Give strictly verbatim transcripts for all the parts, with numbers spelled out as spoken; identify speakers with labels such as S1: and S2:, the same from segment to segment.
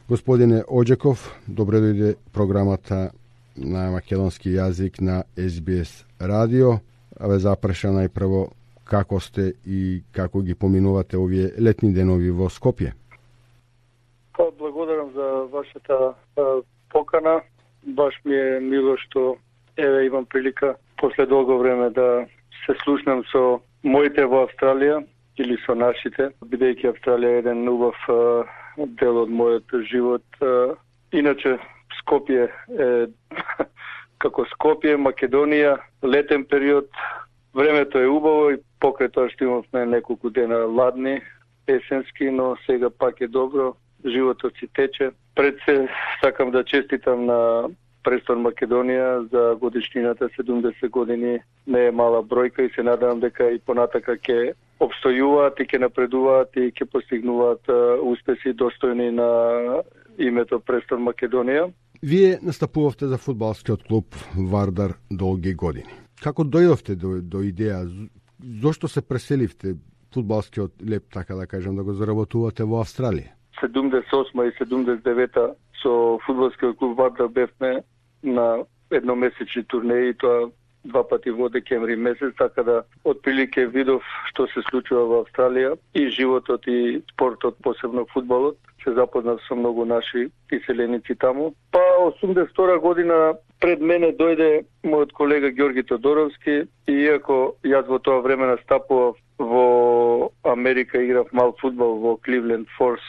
S1: Господине Оџеков, добре дојде програмата на македонски јазик на Ес Би Ес радио. Аве запраша најпрво како сте и како ги поминувате овие летни денови во Скопје.
S2: Па, благодарам за вашата а, покана. Баш ми е мило што еве имам прилика после долго време да се слушнам со моите во Австралија или со нашите, бидејќи Австралија е еден убав а, дел од мојот живот. А, иначе Скопје е како Скопје, Македонија, летен период, времето е убаво и покрај тоа што имавме неколку дена ладни, есенски, но сега пак е добро, животот си тече. Пред се сакам да честитам на Престон Македонија за годишнината седумдесет години. Не е мала бројка и се надевам дека и понатака ќе обстојуваат и ќе напредуваат и ќе постигнуваат успеси достојни на името Престон Македонија.
S1: Вие настапувавте за фудбалскиот клуб Вардар долги години. Како дојдовте до, до идеја? Зошто се преселивте фудбалскиот леп, така да кажам, да го заработувате во Австралија?
S2: седумдесет и осма и седумдесет и девета со фудбалскиот клуб Вардар бевме на едномесечни турнеи, тоа два пати во декември месец, така да отприлике видов што се случува во Австралија и животот и спортот, посебно фудбалот. Се запознав со многу наши иселеници таму. Па осумдесет и втора година пред мене дојде мојот колега Ѓорги Тодоровски и иако јас во тоа време настапував во Америка, играв мал фудбал во Кливленд Форс,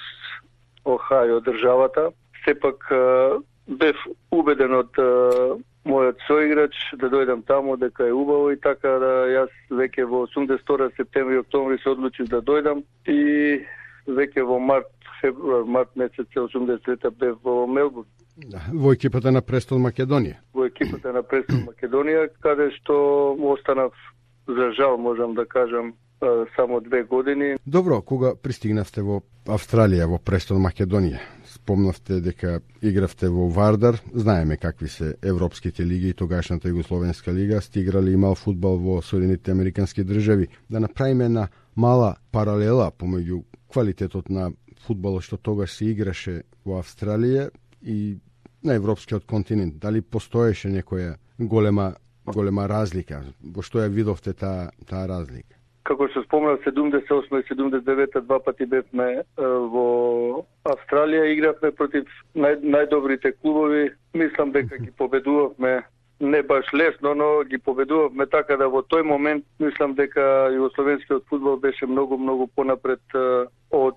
S2: Охајо, државата, сепак бев убеден од мојот соиграч да дојдам таму, дека е убаво и така да јас веќе во осумдесет и втора септември, октомври се одлучив да дојдам и веќе во март, февруар, март месец осумдесет и трета бев во Мелбурн.
S1: Да, во екипата на Престон Македонија.
S2: Во екипата на Престон Македонија, каде што останав, за жал можам да кажам, само две години.
S1: Добро, кога пристигнавте во Австралија, во Престон Македонија, спомнавте дека игравте во Вардар, знаеме какви се европските лиги и тогашната Југословенска лига, сте играли и мал фудбал во Соединетите Американски држави. Да направиме една мала паралела помеѓу квалитетот на фудбалот што тогаш се играше во Австралија и на европскиот континент. Дали постоеше некоја голема голема разлика? Во што ја видовте таа таа разлика?
S2: Како што спомнав, седумдесет и осма и седумдесет и девета два пати бевме во Австралија, игравме против нај, најдобрите клубови. Мислам дека ги победувавме не баш лесно, но ги победувавме така да во тој момент мислам дека југословенскиот фудбал беше многу многу понапред од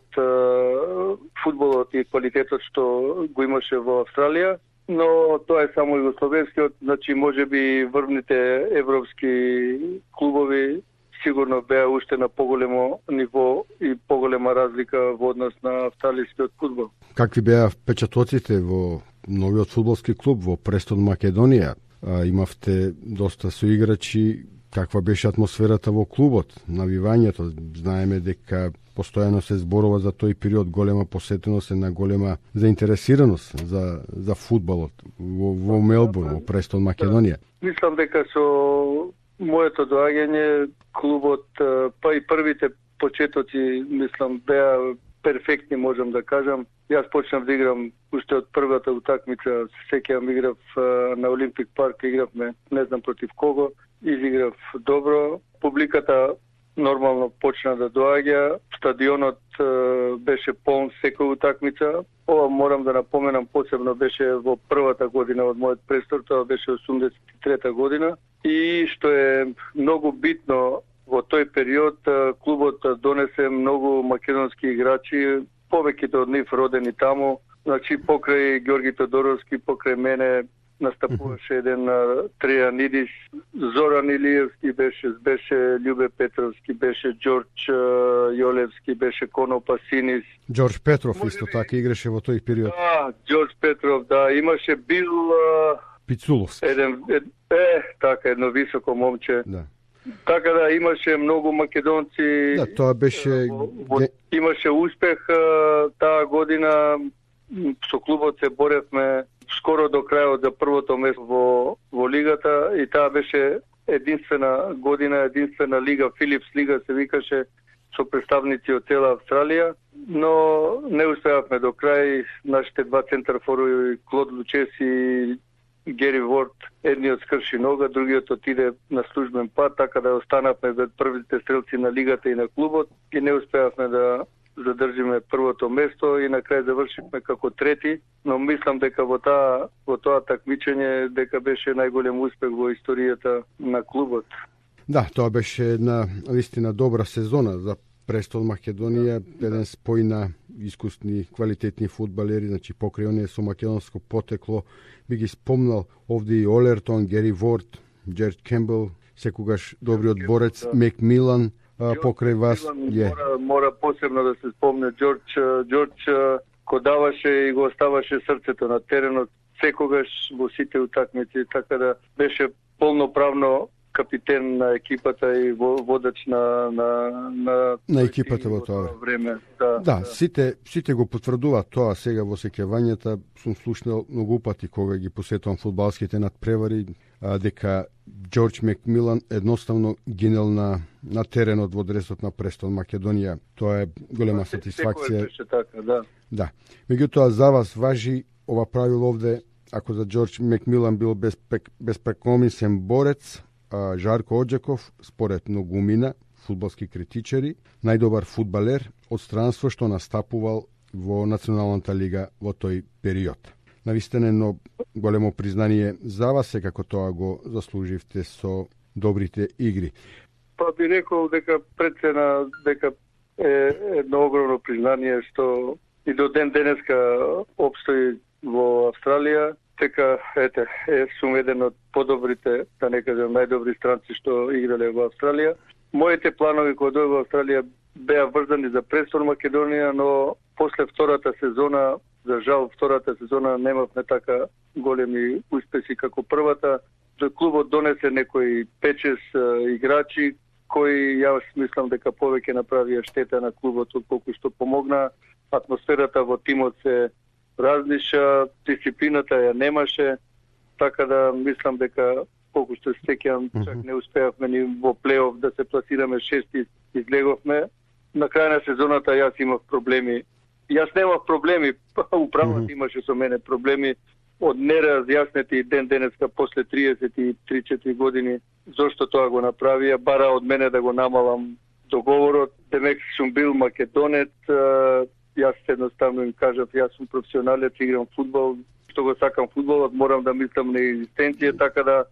S2: фудбалот и квалитетот што го имаше во Австралија. Но тоа е само југословенскиот, значи можеби врвните европски клубови сигурно беа уште на поголемо ниво и поголема разлика во однос на австралискиот фудбал.
S1: Какви беа впечатоците во новиот фудбалски клуб во Престон Македонија? А, имавте доста соиграчи. Каква беше атмосферата во клубот, навивањето? Знаеме дека постојано се зборува за тој период, голема посетеност и на голема заинтересираност за за фудбалот во, во Мелбурн, во Престон Македонија.
S2: Да. Мислам дека со моето доаѓање клубот, па и првите почетоци, мислам, беа перфектни, можам да кажам. Јас почнав да играм уште од првата утакмица, се сеќавам, играв на Олимпик парк, игравме, не знам против кого, изиграв добро. Публиката нормално почна да доаѓа, стадионот беше полн секоја утакмица. Ова морам да напоменам, посебно беше во првата година од мојот престор, тоа беше осумдесет и трета година. И што е многу битно, во тој период клубот донесе многу македонски играчи, повеќето од нив родени таму. Значи покрај Ѓорги Тодоровски, покрај мене настапуваше еден Тријанидис, Зоран Илиевски беше, беше Љубе Петровски, беше Ѓорџ Јолевски, беше Коно Пасинис.
S1: Ѓорџ Петров Може исто би... така играше во тој период.
S2: Да, Ѓорџ Петров, да, имаше бил
S1: Пицуловски.
S2: Еден ед, е, така едно високо момче.
S1: Да.
S2: Така да имаше многу македонци.
S1: Да, тоа беше
S2: во, во, имаше успех таа година. Со клубот се боревме скоро до крајот за првото место во, во лигата и таа беше единствена година, единствена лига, Филипс лига се викаше, со представници од цела Австралија, но не успеавме до крај. Нашите два центарфорови, Клод Лучеси и Гери Ворд, едниот скрши нога, другиот отиде на службен пат, така да останавме без првите стрелци на лигата и на клубот и не успеавме да задржиме првото место и на крај завршивме како трети, но мислам дека во таа во тоа такмичење дека беше најголем успех во историјата на клубот.
S1: Да, тоа беше една вистина добра сезона за Престол Македонија, еден спој на искусни, квалитетни фудбалери, значи покрај оние со македонско потекло, би ги спомнал овде и Олертон, Гери Ворд, Джерд Кембел, секогаш добриот борец, да. Мекмилан, а, покрај вас
S2: е. Мора, мора посебно да се спомне Џорџ, Џорџ кој даваше и го оставаше срцето на теренот секогаш во сите утакмици, така да беше полноправно капитен на екипата и водач на на на
S1: на екипата во тоа
S2: време. Да,
S1: да, да. Сите сите го потврдуваат тоа сега во сеќавањата. Сум слушнал многу пати кога ги посетувам фудбалските надпревари, а, дека Џорџ Мекмилан едноставно гинел на на теренот во дресот на Престол Македонија. Тоа е голема сатисфакција.
S2: Така, да.
S1: Да. Меѓутоа за вас важи ова правило овде, ако за Џорџ Мекмилан бил безпек, безпрекомисен борец, Жарко Оџеков, според многумина фудбалски критичари, најдобар фудбалер од странство што настапувал во Националната лига во тој период. Навистина едно големо признание за вас, како тоа го заслуживте со добрите игри.
S2: Па би рекол дека прецена дека е едно огромно признание што и до ден денеска обстои во Австралија. Дека, ете, е, сум еден од подобрите, да не кажам најдобри странци што играле во Австралија. Моите планови кога дојдов во Австралија беа врзани за Престол Македонија, но после втората сезона, за жал втората сезона немавме така големи успеси како првата. Клубот донесе некои пет-шест играчи кои јас мислам дека повеќе направија штета на клубот отколку што помогна. Атмосферата во тимот се разлиша, дисциплината ја немаше, така да мислам дека колку што се сеќавам, чак не успеавме ни во плейоф да се пласираме шести, излеговме. На крај на сезоната јас имав проблеми. Јас немав проблеми, управата имаше со мене проблеми од неразјаснети ден денеска после триесет и три-четири години. Зошто тоа го направија? Бара од мене да го намалам договорот. Демек сум бил македонец. Јас едноставно им кажав, јас сум професионалец, играм фудбал, што го сакам фудбалот, морам да мислам на екзистенција, така да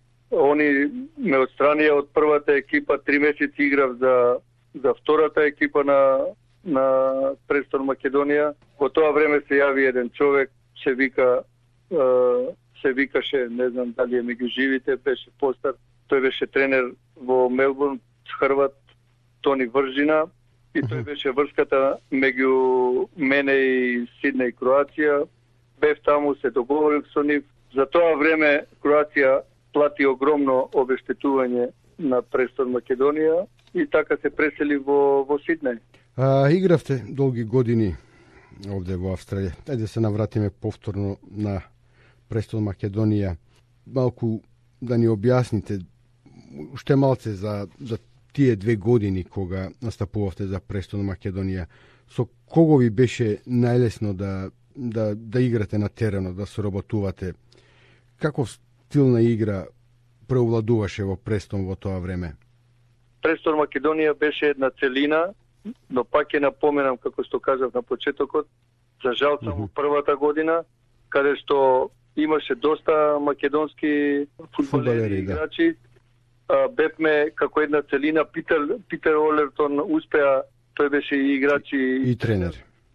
S2: они ме отстранија од првата екипа, три месеци играв за за втората екипа на на Престол Македонија. Во тоа време се јави еден човек, се вика е, се викаше, не знам дали е меѓу живите, беше постар. Тој беше тренер во Мелбурн, Хрват, Тони Вржина. И тој беше врската меѓу мене и Сиднеј, Кроација. Бев таму, се договорив со нив. За тоа време Кроација плати огромно обештетување на Престол Македонија и така се пресели во, во Сиднеј.
S1: А, игравте долги години овде во Австралија. Ајде се навратиме повторно на Престол Македонија. Малку да ни објасните уште малце за, за тие две години кога настапувавте за Престол Македонија. Со кого ви беше најлесно да, да, да играте на теренот, да соработувате? Каков стил на игра преовладуваше во Престол во тоа време?
S2: Престол Македонија беше една целина, но пак ќе напоменам, како што кажав на почетокот, за жал само mm-hmm. првата година, каде што имаше доста македонски фудбалери и играчи. Да. Бевме како една целина. Питер, Питер Олертон успеа, тој беше и играч и,
S1: и тренер.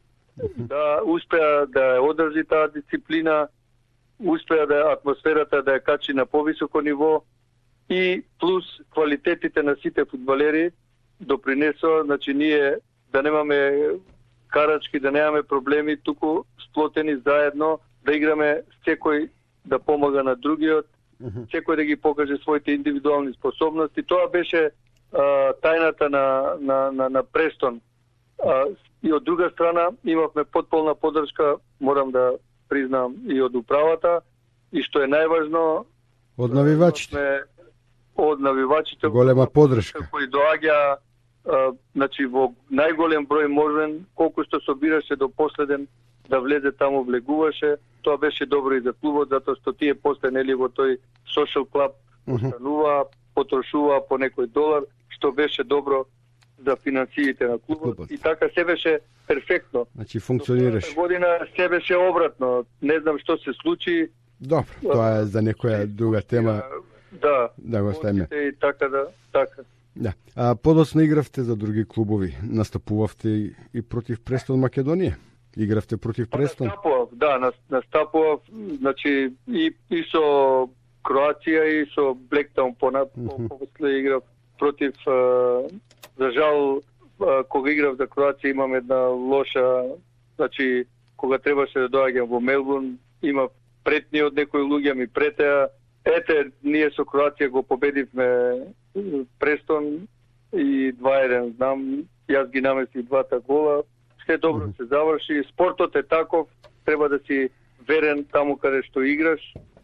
S2: Да, успеа да одржи таа дисциплина, успеа да атмосферата да ја качи на повисоко ниво и плюс квалитетите на сите фудбалери допринесоа, значи ние да немаме карачки, да немаме проблеми, туку сплотени заедно, да играме секој да помага на другиот, секој да ги покаже своите индивидуални способности. Тоа беше а, тајната на, на, на, на Престон. А, и од друга страна имавме потполна поддршка, морам да признам, и од управата, и што е најважно,
S1: од навивачите.
S2: Од навивачите
S1: голема поддршка
S2: кои доаѓа а, значи во најголем број можен, колку што собираше до последен да влезе таму, влегуваше. Тоа беше добро и за клубот, затоа што тие после нели во тој social club остануваа, потрошуваа по некој долар, што беше добро за финансиите на клубот. клубот. И така се беше перфектно.
S1: Значи функционираше.
S2: Година се беше обратно. Не знам што се случи.
S1: Добро, тоа е за некоја друга тема.
S2: Да.
S1: Да го оставиме.
S2: И така да, така.
S1: Да. А подоцна игравте за други клубови. Настапувавте и, и против Престон Македонија. Игравте против Престон?
S2: Настапував, да, настапував, значи и, и со Кроација и со Блектаун понад, mm-hmm. после играв против, а, за жал, а, кога играв за Кроација имам една лоша, значи кога требаше да доаѓам во Мелбурн, имав претни од некои луѓе ми претеа. Ете, ние со Кроација го победивме Престон и два еден, знам, јас ги наместив двата гола. Се добро се заврши. Спортот е таков, треба да си верен таму каде што играш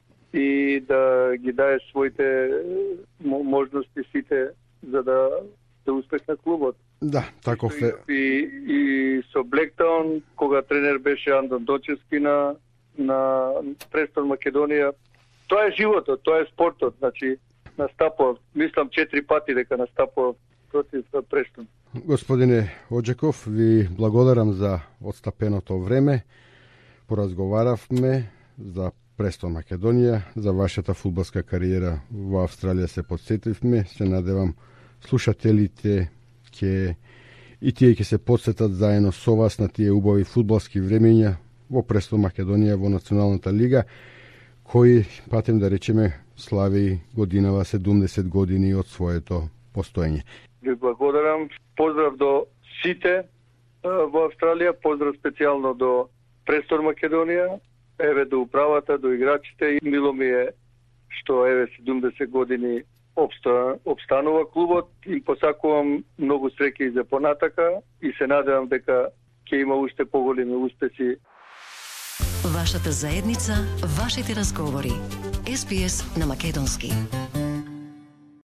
S2: и да ги даеш своите можности сите за да да успех на клубот.
S1: Да, таков е.
S2: И, и со Блектаун, кога тренер беше Андон Дочевски на на Престон Македонија. Тоа е животот, тоа е спортот, значи настапував, мислам четири пати дека настапував против Престон.
S1: Господине Оџеков, ви благодарам за отстапеното време. Поразговаравме за Престон Македонија, за вашата фудбалска кариера во Австралија се подсетивме. Се надевам слушателите ќе и тие ќе се подсетат заедно со вас на тие убави фудбалски времења во Престон Македонија во Националната лига, кој, патем да речеме, слави годинава седумдесет години од своето постоење.
S2: Ви благодарам. Поздрав до сите во Австралија, поздрав специјално до Престон Македонија, еве до управата, до играчите. Мило ми е што еве седумдесет години обста, обстанува клубот и посакувам многу среќа и за понатака и се надевам дека ќе има уште поголеми успеси.
S3: Вашата заедница, вашите разговори. Ес Би Ес на македонски.